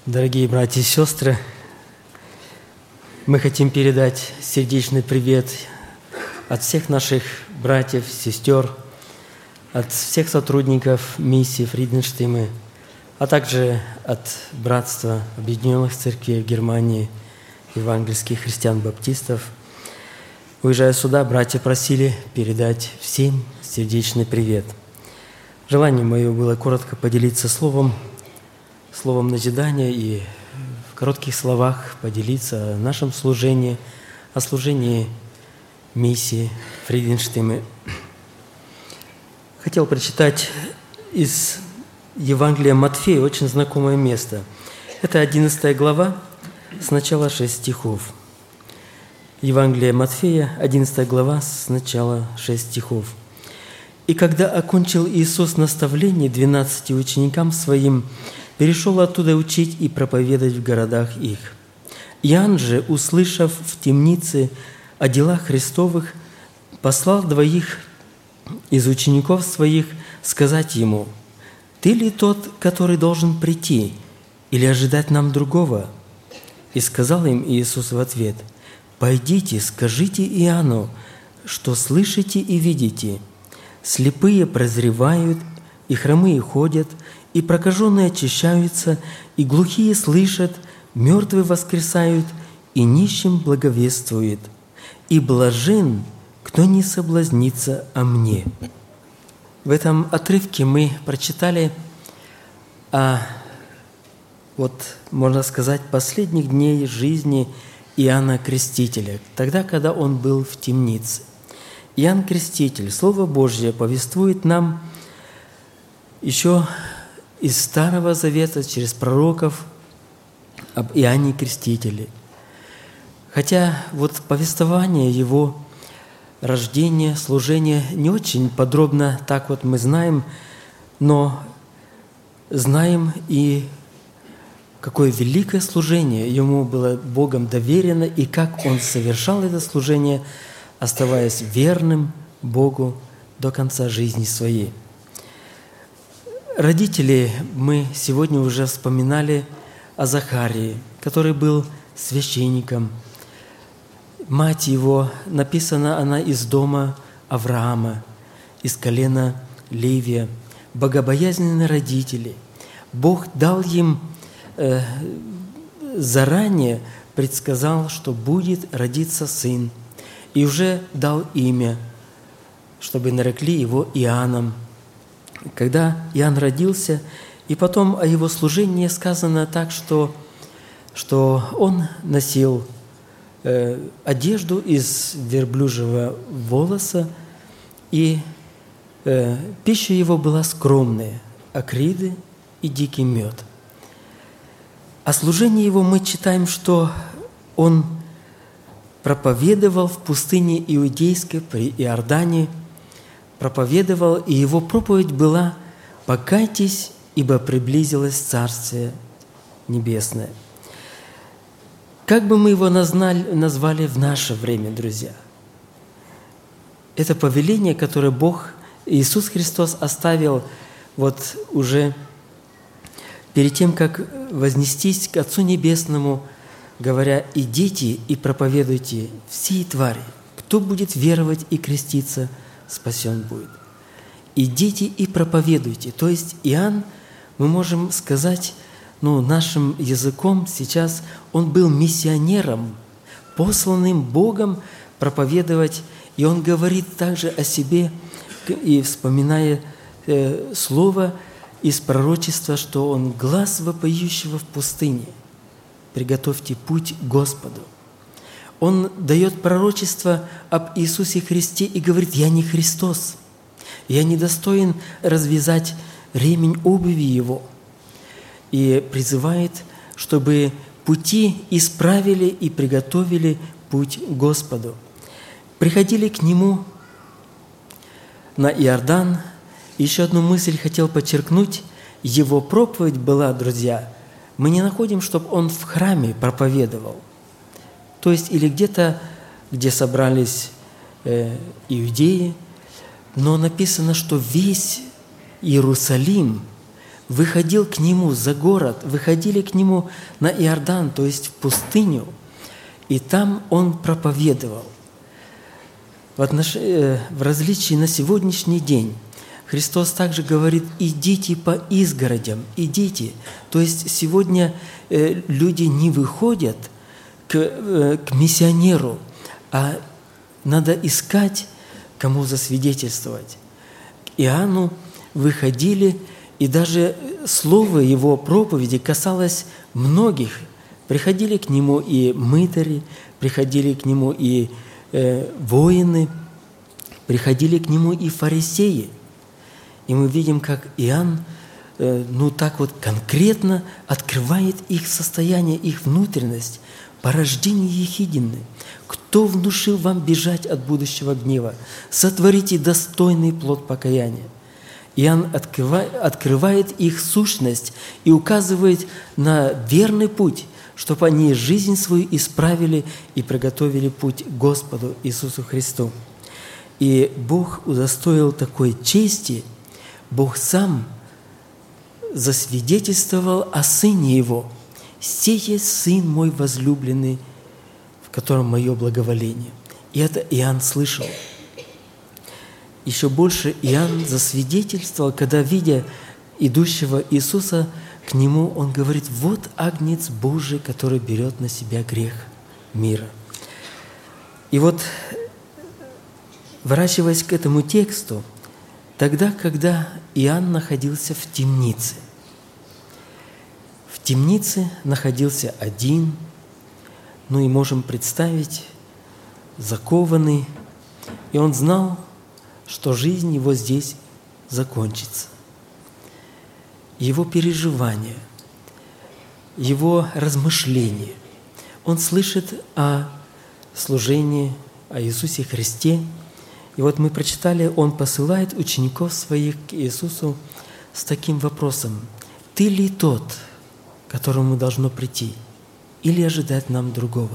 Дорогие братья и сестры, мы хотим передать сердечный привет от всех наших братьев, сестер, от всех сотрудников миссии Фриденштейме, а также от Братства Объединенных Церквей Германии, евангельских христиан-баптистов. Уезжая сюда, братья просили передать всем сердечный привет. Желание мое было коротко поделиться словом назидания и в коротких словах поделиться о нашем служении, о служении миссии Фриденштейме. Хотел прочитать из Евангелия Матфея очень знакомое место. Это 11 глава, сначала 6 стихов. Евангелие Матфея, 11 глава, сначала 6 стихов. «И когда окончил Иисус наставление 12 ученикам Своим, перешел оттуда учить и проповедовать в городах их. Иоанн же, услышав в темнице о делах Христовых, послал 2 из учеников Своих сказать Ему: «Ты ли тот, который должен прийти, или ожидать нам другого?» И сказал им Иисус в ответ: «Пойдите, скажите Иоанну, что слышите и видите. Слепые прозревают, и хромые ходят, и прокаженные очищаются, и глухие слышат, мертвые воскресают, и нищим благовествует. И блажен, кто не соблазнится о мне». В этом отрывке мы прочитали о, можно сказать, последних дней жизни Иоанна Крестителя, тогда, когда он был в темнице. Иоанн Креститель, Слово Божье повествует нам еще из Старого Завета через пророков об Иоанне Крестителе. Хотя повествование его рождения, служения не очень подробно так мы знаем, но знаем и какое великое служение ему было Богом доверено, и как он совершал это служение, оставаясь верным Богу до конца жизни своей. Родители, мы сегодня уже вспоминали о Захарии, который был священником. Мать его, написано, она из дома Авраама, из колена Левия, богобоязненные родители. Бог дал им заранее, предсказал, что будет родиться сын, и уже дал имя, чтобы нарекли его Иоанном. Когда Иоанн родился, и потом о его служении сказано так, что он носил одежду из верблюжьего волоса, и пища его была скромная – акриды и дикий мед. О служении его мы читаем, что он проповедовал в пустыне Иудейской при Иордане, проповедовал, и его проповедь была: «Покайтесь, ибо приблизилось Царствие Небесное». Как бы мы его назвали в наше время, друзья? Это повеление, которое Бог, Иисус Христос, оставил уже перед тем, как вознестись к Отцу Небесному, говоря: «Идите и проповедуйте всей твари. Кто будет веровать и креститься, спасен будет». Идите и проповедуйте. То есть Иоанн, мы можем сказать, нашим языком сейчас, он был миссионером, посланным Богом проповедовать. И он говорит также о себе, и вспоминая слово из пророчества, что он глас вопиющего в пустыне: «Приготовьте путь Господу». Он дает пророчество об Иисусе Христе и говорит: «Я не Христос, я не достоин развязать ремень обуви Его». И призывает, чтобы пути исправили и приготовили путь Господу. Приходили к Нему на Иордан. Еще одну мысль хотел подчеркнуть. Его проповедь была, друзья, мы не находим, чтобы он в храме проповедовал. То есть или где-то, где собрались иудеи, но написано, что весь Иерусалим выходил к Нему за город, выходили к Нему на Иордан, то есть в пустыню, и там Он проповедовал. В различии на сегодняшний день Христос также говорит: «Идите по изгородям, идите». То есть сегодня люди не выходят к миссионеру, а надо искать, кому засвидетельствовать. К Иоанну выходили, и даже слово его проповеди касалось многих. Приходили к нему и мытари, приходили к нему и воины, приходили к нему и фарисеи. И мы видим, как Иоанн так вот конкретно открывает их состояние, их внутренность, порождение ехидны. «Кто внушил вам бежать от будущего гнева? Сотворите достойный плод покаяния». Иоанн открывает их сущность и указывает на верный путь, чтобы они жизнь свою исправили и приготовили путь к Господу Иисусу Христу. И Бог удостоил такой чести, Бог сам засвидетельствовал о Сыне Его: «Сей есть Сын мой возлюбленный, в котором мое благоволение». И это Иоанн слышал. Еще больше Иоанн засвидетельствовал, когда, видя идущего Иисуса к Нему, он говорит: «Вот Агнец Божий, который берет на себя грех мира». И вот, ворачиваясь к этому тексту, тогда, когда Иоанн находился в темнице находился один, и можем представить, закованный, и он знал, что жизнь его здесь закончится. Его переживания, его размышления. Он слышит о служении, о Иисусе Христе. И вот мы прочитали, он посылает учеников своих к Иисусу с таким вопросом: «Ты ли тот, к которому должно прийти, или ожидать нам другого?»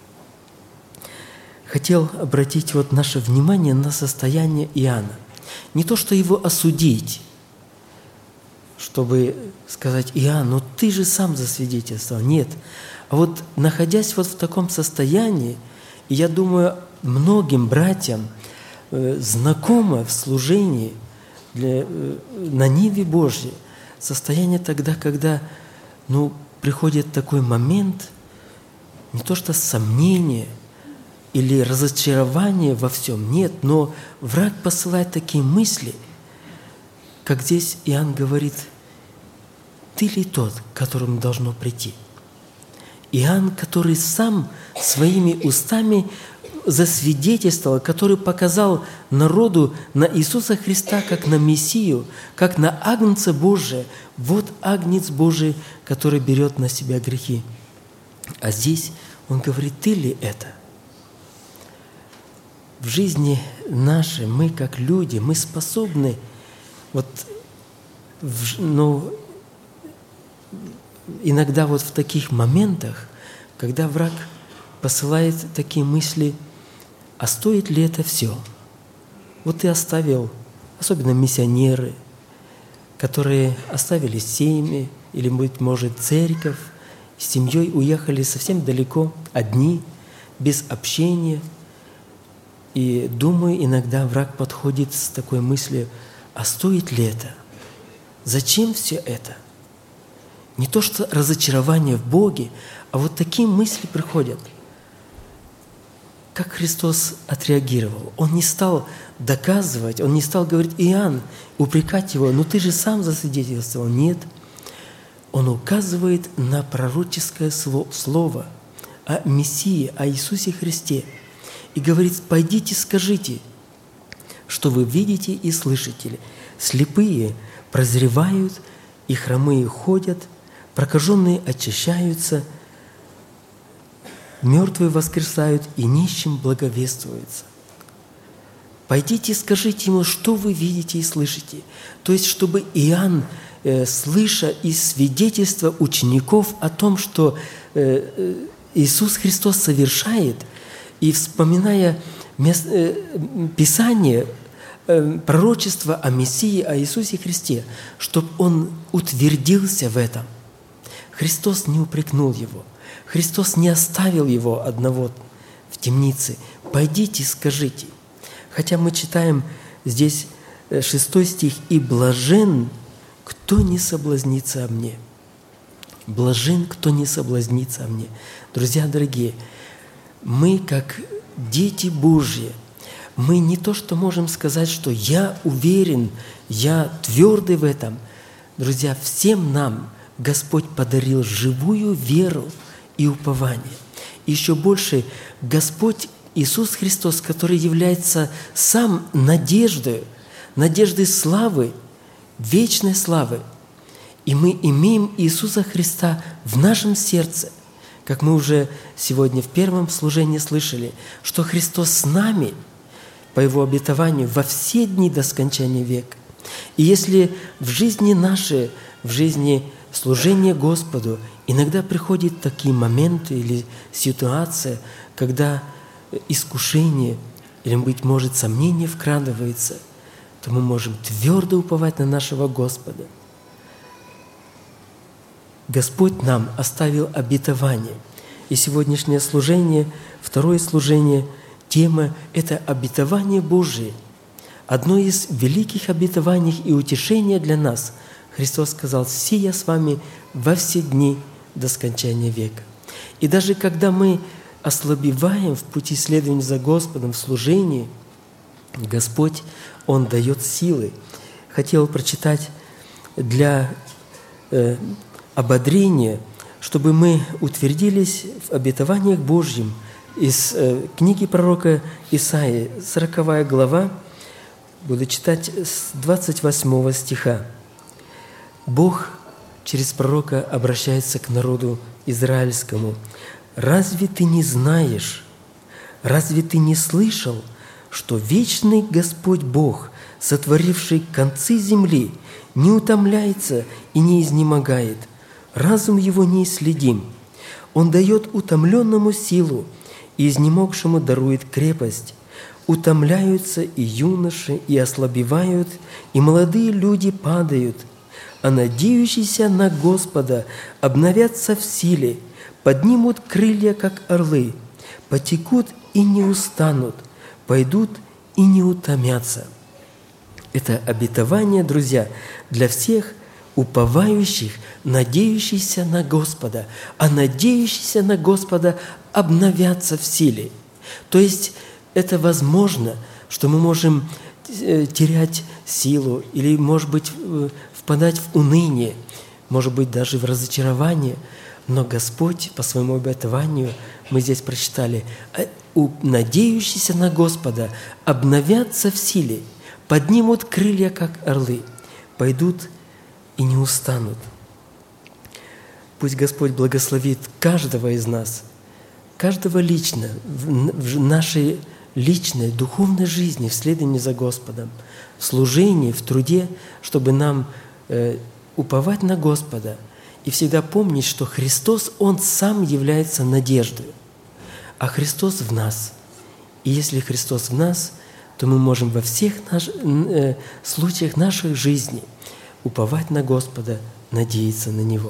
Хотел обратить наше внимание на состояние Иоанна. Не то, что его осудить, чтобы сказать: «Иоанн, ты же сам засвидетельствовал». Нет. А находясь в таком состоянии, и я думаю, многим братьям знакомо в служении на ниве Божьей состояние тогда, когда приходит такой момент, не то что сомнение или разочарование во всем, нет, но враг посылает такие мысли, как здесь Иоанн говорит: «Ты ли тот, к которому должно прийти?» Иоанн, который сам своими устами засвидетельствовал, который показал народу на Иисуса Христа как на Мессию, как на Агнца Божия. Вот Агнец Божий, который берет на себя грехи. А здесь он говорит: «Ты ли это?» В жизни нашей мы, как люди, мы способны иногда в таких моментах, когда враг посылает такие мысли: а стоит ли это все? Ты оставил, особенно миссионеры, которые оставили семьи или, быть может, церковь, с семьей уехали совсем далеко, одни, без общения. И думаю, иногда враг подходит с такой мыслью: а стоит ли это? Зачем все это? Не то что разочарование в Боге, а такие мысли приходят. Как Христос отреагировал? Он не стал доказывать, Он не стал говорить: «Иоанн», упрекать его: «ты же сам засвидетельствовал». Нет. Он указывает на пророческое слово о Мессии, о Иисусе Христе. И говорит: «Пойдите, скажите, что вы видите и слышите. Слепые прозревают, и хромые ходят, прокаженные очищаются, мертвые воскресают, и нищим благовествуется». Пойдите, скажите ему, что вы видите и слышите. То есть, чтобы Иоанн, слыша из свидетельства учеников о том, что Иисус Христос совершает, и вспоминая Писание пророчество о Мессии, о Иисусе Христе, чтобы он утвердился в этом. Христос не упрекнул его. Христос не оставил его одного в темнице. «Пойдите, скажите». Хотя мы читаем здесь 6 стих: «И блажен, кто не соблазнится о мне». Блажен, кто не соблазнится о мне. Друзья дорогие, мы, как дети Божьи, мы не то, что можем сказать, что я уверен, я твердый в этом. Друзья, всем нам Господь подарил живую веру и упование. И еще больше, Господь Иисус Христос, который является сам надеждой славы, вечной славы. И мы имеем Иисуса Христа в нашем сердце, как мы уже сегодня в первом служении слышали, что Христос с нами по Его обетованию во все дни до скончания века. И если в жизни нашей, в жизни служения Господу иногда приходят такие моменты или ситуация, когда искушение или, быть может, сомнение вкрадывается, то мы можем твердо уповать на нашего Господа. Господь нам оставил обетование. И сегодняшнее служение, второе служение, тема – это обетование Божие. Одно из великих обетований и утешения для нас. Христос сказал: «Се я с вами во все дни до скончания века». И даже когда мы ослабеваем в пути следования за Господом, в служении, Господь, Он дает силы. Хотел прочитать для ободрения, чтобы мы утвердились в обетованиях Божьим, из книги пророка Исаии, 40 глава, буду читать с 28 стиха. Бог через пророка обращается к народу израильскому. «Разве ты не знаешь, разве ты не слышал, что вечный Господь Бог, сотворивший концы земли, не утомляется и не изнемогает? Разум его неисследим. Он дает утомленному силу, и изнемогшему дарует крепость. Утомляются и юноши, и ослабевают, и молодые люди падают. А надеющиеся на Господа обновятся в силе, поднимут крылья, как орлы, потекут и не устанут, пойдут и не утомятся». Это обетование, друзья, для всех уповающих, надеющихся на Господа. А надеющиеся на Господа обновятся в силе. То есть это возможно, что мы можем терять силу или, может быть, впадать в уныние, может быть, даже в разочарование. Но Господь по своему обетованию, мы здесь прочитали, надеющиеся на Господа обновятся в силе, поднимут крылья, как орлы, пойдут и не устанут. Пусть Господь благословит каждого из нас, каждого лично, в нашей личной, духовной жизни, в следовании за Господом, в служении, в труде, чтобы нам уповать на Господа и всегда помнить, что Христос, Он сам является надеждой, а Христос в нас. И если Христос в нас, то мы можем во всех случаях нашей жизни уповать на Господа, надеяться на Него.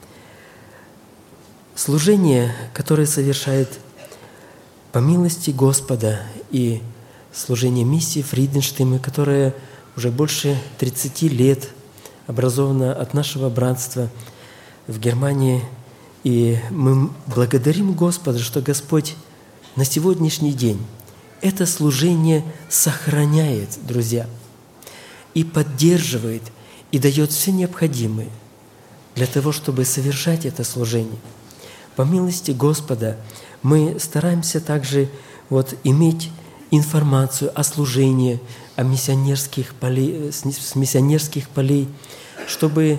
Служение, которое совершает по милости Господа, и служение миссии Фриденштейна, которое уже больше 30 лет образовано от нашего братства в Германии. И мы благодарим Господа, что Господь на сегодняшний день это служение сохраняет, друзья, и поддерживает, и дает все необходимое для того, чтобы совершать это служение. По милости Господа мы стараемся также иметь информацию о служении, о миссионерских полей, с миссионерских полей, чтобы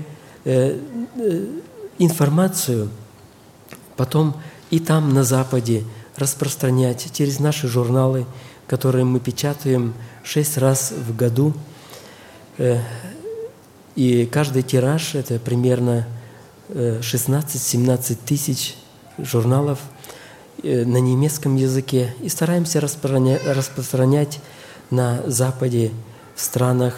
информацию потом и там, на Западе, распространять через наши журналы, которые мы печатаем 6 раз в году. И каждый тираж – это примерно 16-17 тысяч журналов на немецком языке. И стараемся распространять на Западе странах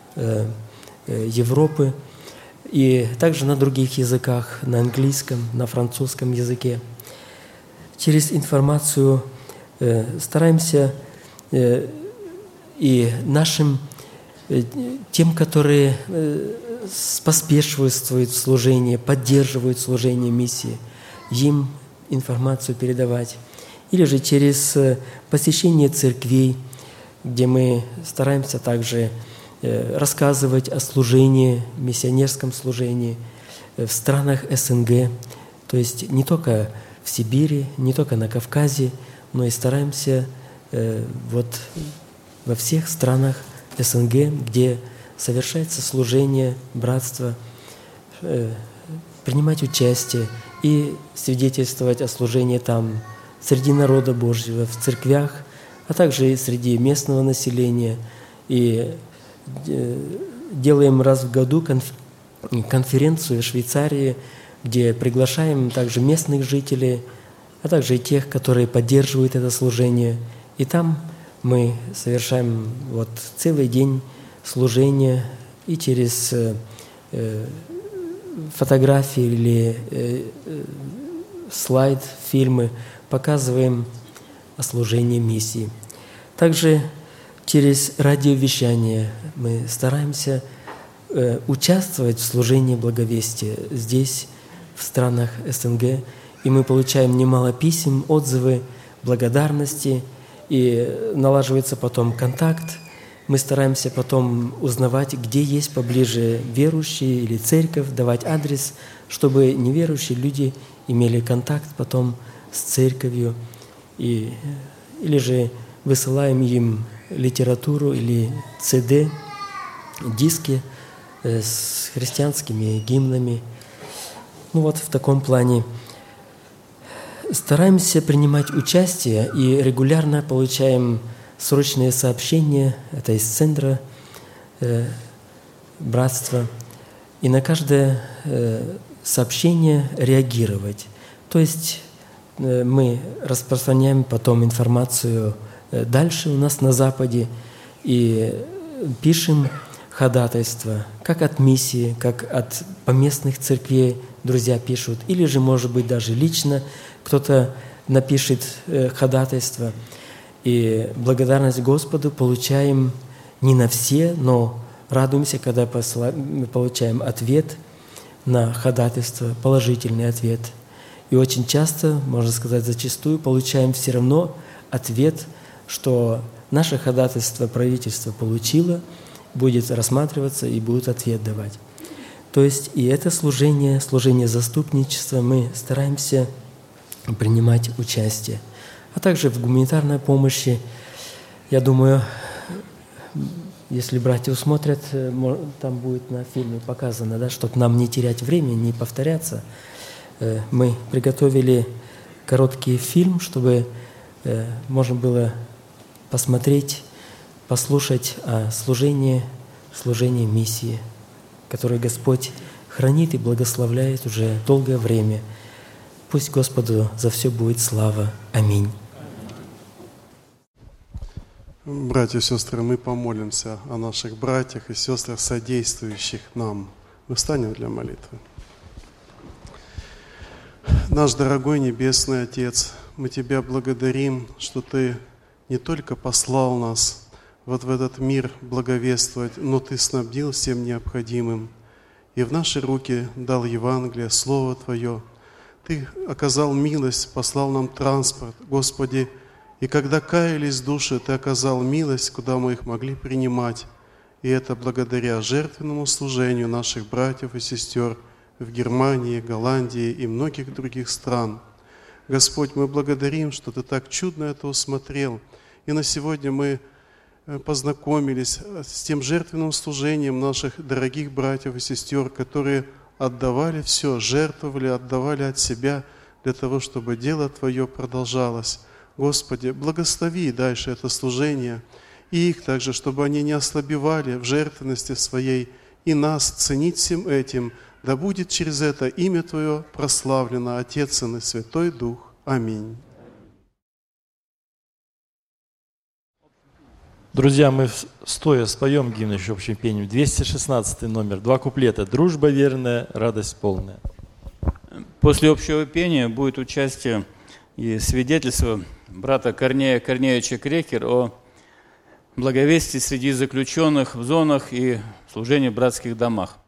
Европы и также на других языках, на английском, на французском языке. Через информацию стараемся и нашим, тем, которые поспешствуют в служении, поддерживают служение миссии, им информацию передавать. Или же через посещение церквей, где мы стараемся также рассказывать о служении, миссионерском служении в странах СНГ, то есть не только в Сибири, не только на Кавказе, но и стараемся вот во всех странах СНГ, где совершается служение, братство, принимать участие и свидетельствовать о служении там, среди народа Божьего, в церквях, а также и среди местного населения. И делаем раз в году конференцию в Швейцарии, где приглашаем также местных жителей, а также и тех, которые поддерживают это служение. И там мы совершаем вот целый день служения и через фотографии или слайд, фильмы показываем о служении миссии. Также через радиовещание мы стараемся участвовать в служении благовестия здесь, в странах СНГ, и мы получаем немало писем, отзывы, благодарности, и налаживается потом контакт. Мы стараемся потом узнавать, где есть поближе верующие или церковь, давать адрес, чтобы неверующие люди имели контакт потом с церковью, или же высылаем им литературу или CD, диски с христианскими гимнами. Ну вот в таком плане стараемся принимать участие и регулярно получаем срочные сообщения, это из центра братства, и на каждое сообщение реагировать. То есть мы распространяем потом информацию дальше у нас на Западе и пишем ходатайство, как от миссии, как от поместных церквей друзья пишут, или же, может быть, даже лично кто-то напишет ходатайство. И благодарность Господу получаем не на все, но радуемся, когда мы получаем ответ на ходатайство, положительный ответ. И очень часто, можно сказать, зачастую получаем все равно ответ, что наше ходатайство правительство получило, будет рассматриваться и будет ответ давать. То есть и это служение заступничества, мы стараемся принимать участие. А также в гуманитарной помощи, я думаю, если братья усмотрят, там будет на фильме показано, да, чтобы нам не терять время, не повторяться. Мы приготовили короткий фильм, чтобы можно было посмотреть, послушать о служении миссии, которое Господь хранит и благословляет уже долгое время. Пусть Господу за все будет слава. Аминь. Братья и сестры, мы помолимся о наших братьях и сестрах, содействующих нам. Мы встанем для молитвы. Наш дорогой Небесный Отец, мы Тебя благодарим, что Ты не только послал нас вот в этот мир благовествовать, но Ты снабдил всем необходимым. И в наши руки дал Евангелие, Слово Твое. Ты оказал милость, послал нам транспорт, Господи, и когда каялись души, Ты оказал милость, куда мы их могли принимать. И это благодаря жертвенному служению наших братьев и сестер в Германии, Голландии и многих других стран. Господь, мы благодарим, что Ты так чудно это усмотрел. И на сегодня мы познакомились с тем жертвенным служением наших дорогих братьев и сестер, которые отдавали все, жертвовали, отдавали от себя для того, чтобы дело Твое продолжалось. Господи, благослови дальше это служение, и их также, чтобы они не ослабевали в жертвенности своей, и нас ценить всем этим. Да будет через это имя Твое прославлено, Отец, Сын и Святой Дух. Аминь. Друзья, мы стоя споем гимн еще общим пением. 216 номер, 2 куплета. «Дружба верная, радость полная». После общего пения будет участие и свидетельство брата Корнея Корнеевича Крекер о благовестии среди заключенных в зонах и служении в братских домах.